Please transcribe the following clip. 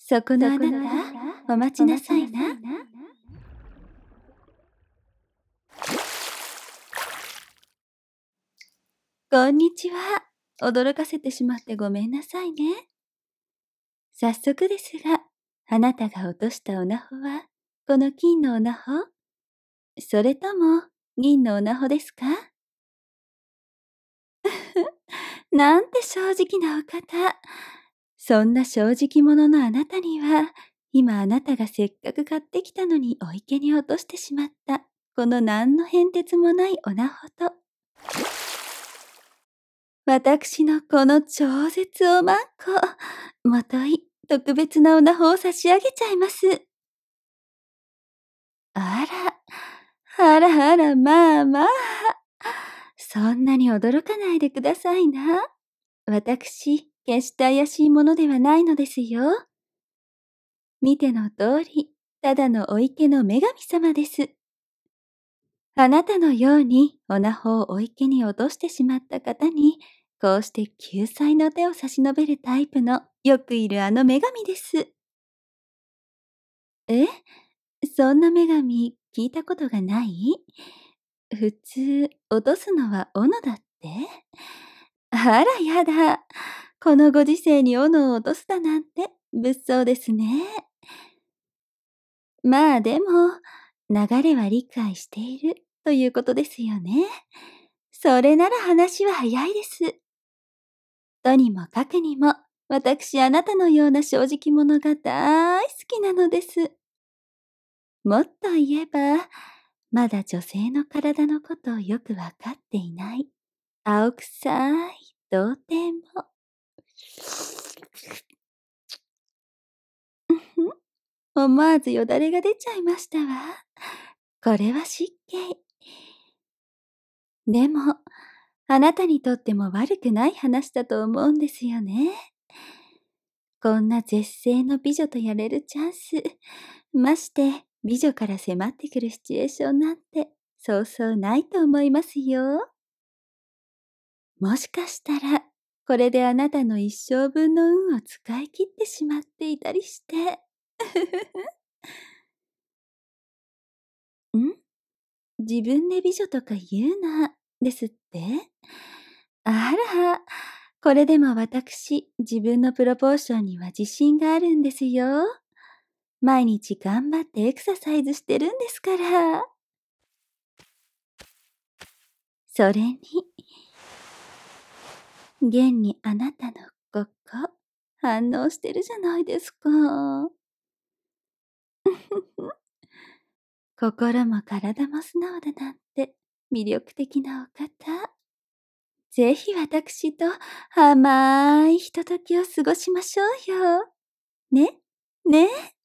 そこのあなた、お待ちなさいな。こんにちは。驚かせてしまってごめんなさいね。早速ですが、あなたが落としたオナホは、この金のオナホ？それとも、銀のオナホですか？なんて正直なお方。そんな正直者のあなたには、今あなたがせっかく買ってきたのにお池に落としてしまった、この何の変哲もないオナホと、私のこの超絶おまんこ、もとい特別なオナホを差し上げちゃいます。あら、まあまあ。そんなに驚かないでくださいな。私、決して怪しいものではないのですよ。見ての通り、ただのお池の女神様です。あなたのようにオナホをお池に落としてしまった方に、こうして救済の手を差し伸べるタイプのよくいるあの女神です。え？そんな女神聞いたことがない？普通、落とすのは斧だって？あらやだ。このご時世に斧を落とすだなんて物騒ですね。まあでも、流れは理解しているということですよね。それなら話は早いです。とにもかくにも、私あなたのような正直者が大好きなのです。もっと言えば、まだ女性の体のことをよくわかっていない、青臭い童貞も。思わずよだれが出ちゃいましたわ。これは失敬。でも、あなたにとっても悪くない話だと思うんですよね。こんな絶世の美女とやれるチャンス。まして、美女から迫ってくるシチュエーションなんて、そうそうないと思いますよ。もしかしたら、これであなたの一生分の運を使い切ってしまっていたりして。ん？自分で美女とか言うな、ですって？あら、これでも私、自分のプロポーションには自信があるんですよ。毎日頑張ってエクササイズしてるんですから。それに、現にあなたのここ、反応してるじゃないですか。心も体も素直だなんて魅力的なお方。ぜひ私と甘いひとときを過ごしましょうよ。ね？ね？